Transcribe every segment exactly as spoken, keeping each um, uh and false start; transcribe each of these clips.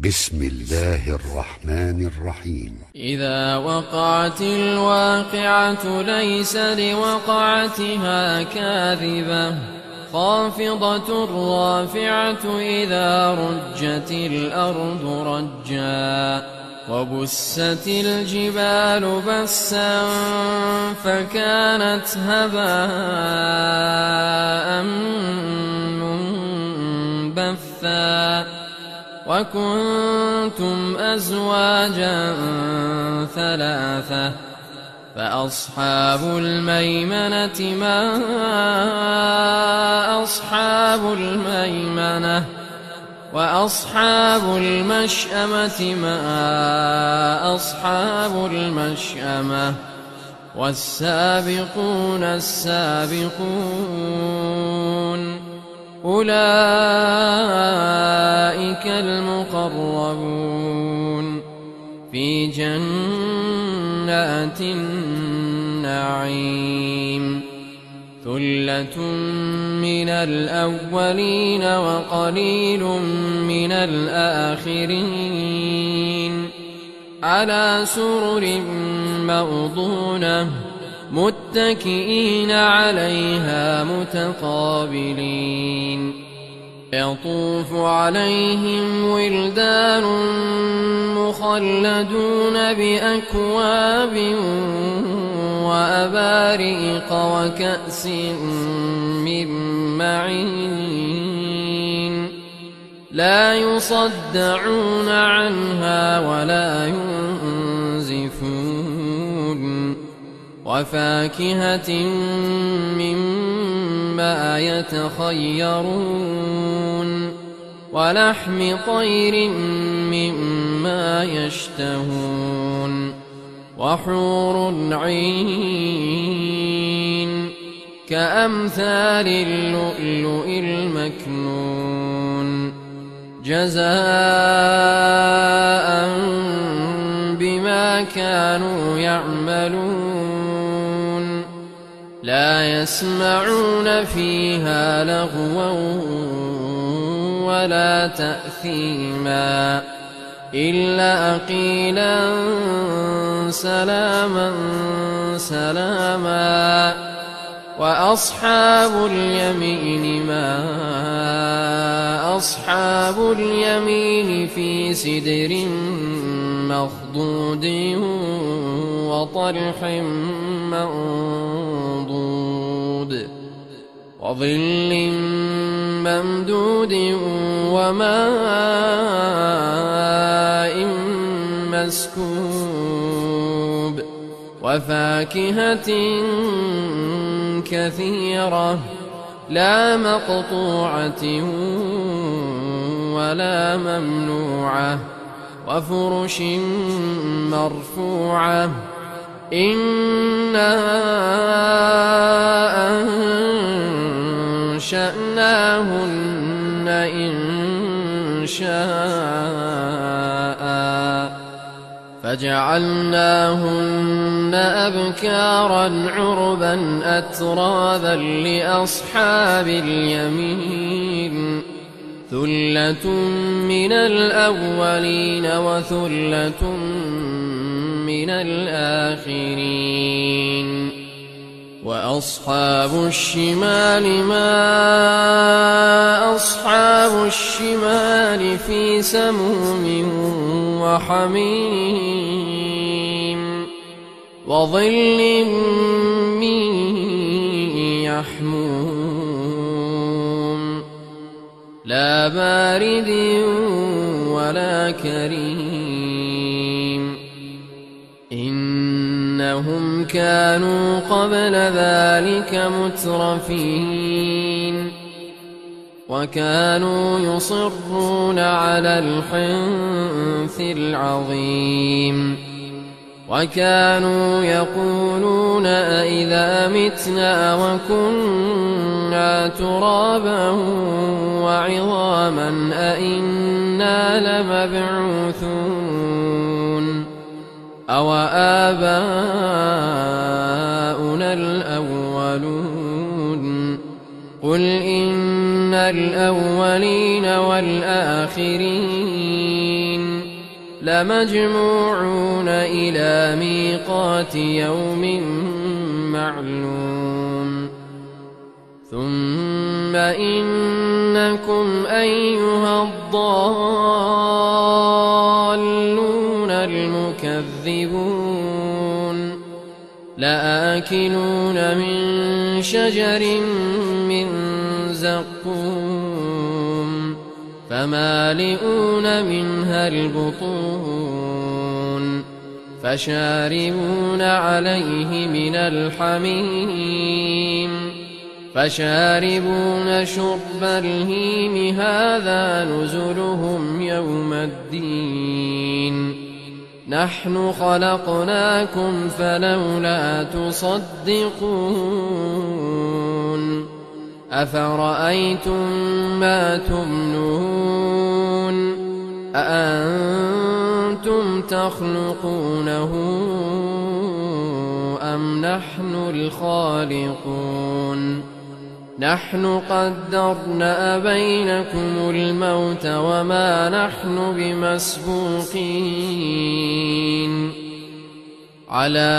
بسم الله الرحمن الرحيم. إذا وقعت الواقعة ليس لوقعتها كاذبة خافضة رافعة إذا رجت الأرض رجا وبست الجبال بسا فكانت هباء منبثا وكنتم أزواجا ثلاثة فأصحاب الميمنة ما أصحاب الميمنة وأصحاب المشأمة ما أصحاب المشأمة والسابقون السابقون أولئك المقربون في جنات النعيم ثلة من الأولين وقليل من الآخرين على سرر موضونة متكئين عليها متقابلين يطوف عليهم ولدان مخلدون بأكواب وأباريق وكأس من معين لا يصدعون عنها ولا ينزفون وفاكهة مما يتخيرون ولحم طير مما يشتهون وحور عين كأمثال اللؤلؤ المكنون جزاء بما كانوا يعملون لا يسمعون فيها لغوا ولا تأثيما إلا قيلا سلاما سلاما وأصحاب اليمين ما أصحاب اليمين في سدر مخضود وطلح منضود وظل ممدود وماء مسكوب وفاكهة كثيرة لا مقطوعة ولا ممنوعة وفرش مرفوعة إنا أنشأناهن إن شاء فجعلناهن أبكارا عربا أترابا لأصحاب اليمين ثلة من الأولين وثلة من الآخرين وأصحاب الشمال ما أصحاب الشمال في سموم وحميم وظل من يحموم لا بارد ولا كريم إنهم كانوا قبل ذلك مترفين وكانوا يصرون على الحنث العظيم وكانوا يقولون أئذا متنا وكنا ترابا وعظاما أئنا لمبعوثون أو آباؤنا الأولون قل إن الأولين والآخرين لمجموعون إلى ميقات يوم معلوم ثم إنكم أيها الضالون المكذبون لآكلون من شجر من زقوم فمالئون منها البطون فشاربون عليه من الحميم فشاربون شرب الهيم هذا نزلهم يوم الدين نحن خلقناكم فلولا تصدقون أفرأيتم ما تمنون أأنتم تخلقونه أم نحن الخالقون نحن قدرنا بينكم الموت وما نحن بمسبوقين على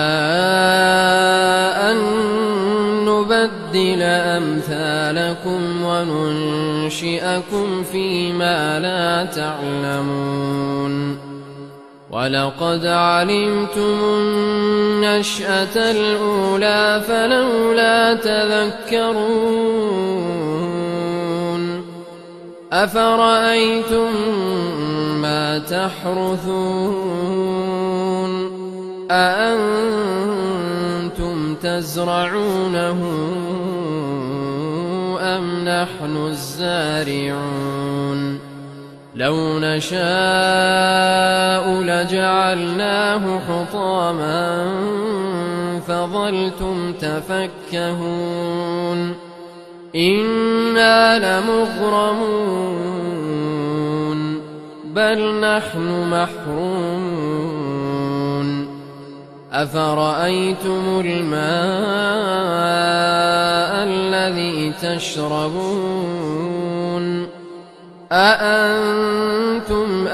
أن نبدل أمثالكم وننشئكم فيما لا تعلمون ولقد علمتم النشأة الأولى فلولا تذكرون أفرأيتم ما تحرثون أأنتم تزرعونه أم نحن الزارعون لو نشاء لجعلناه حطاما فظلتم تفكهون إنا لمغرمون بل نحن محرومون أفرأيتم الماء الذي تشربون أأنتم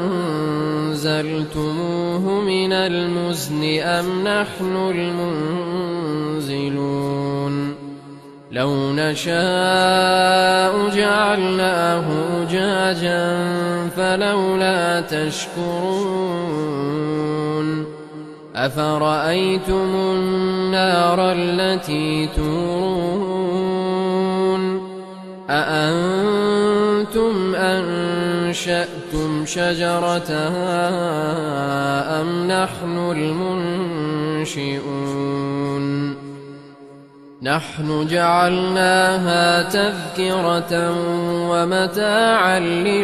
أنزلتموه من المزن أم نحن المنزلون لو نشاء جعلناه أجاجا فلولا تشكرون أفرأيتم النار التي تورون أأنتم أنشأتم شجرتها أم نحن المنشئون نحن جعلناها تذكرة ومتاعا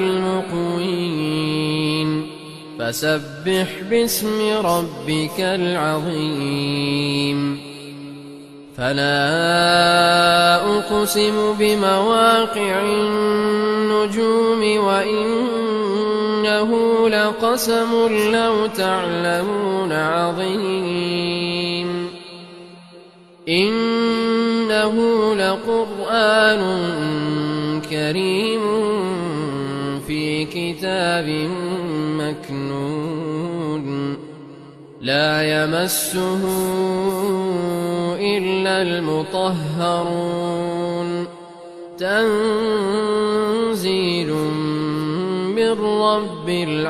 للمقوين فسبح باسم ربك العظيم فلا أقسم بمواقع النجوم وإنه لقسم لو تعلمون عظيم إنه لقرآن كريم في كتاب مكنون لا يمسه إلا المطهرون تنزيل من رب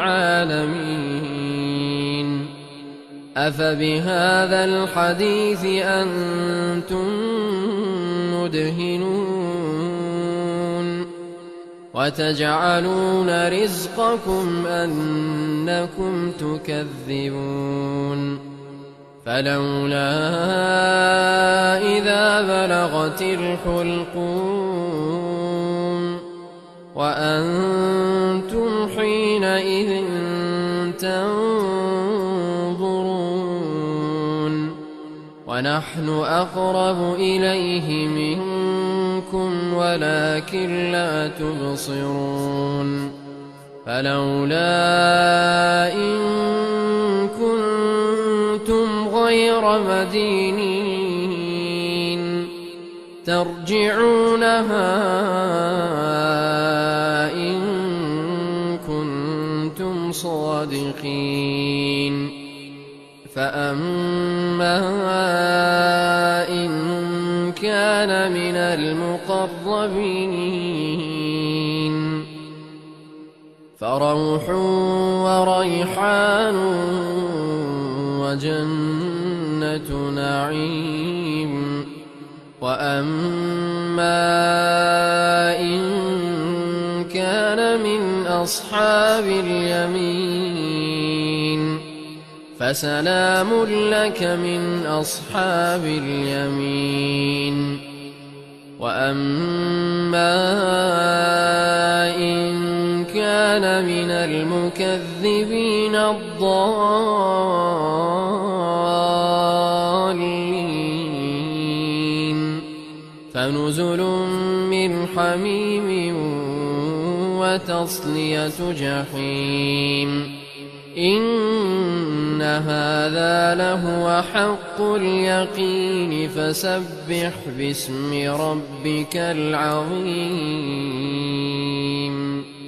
العالمين أفبهذا الحديث أنتم مدهنون وتجعلون رزقكم أنكم تكذبون فلولا إذا بلغت الحلقوم وأنتم حينئذ تنظرون ونحن أقرب إليه منكم ولكن لا تبصرون فلولا إن كنتم غير مدينين ترجعونها إن كنتم صادقين فأما إن كان من المقربين فروح وريحان وجنة نعيم وأما إن كان من أصحاب اليمين فسلام لك من أصحاب اليمين وأما إن كان من المكذبين الضالين فنزل من حميم وتصلية جحيم إن هذا لهو حق اليقين فسبح باسم ربك العظيم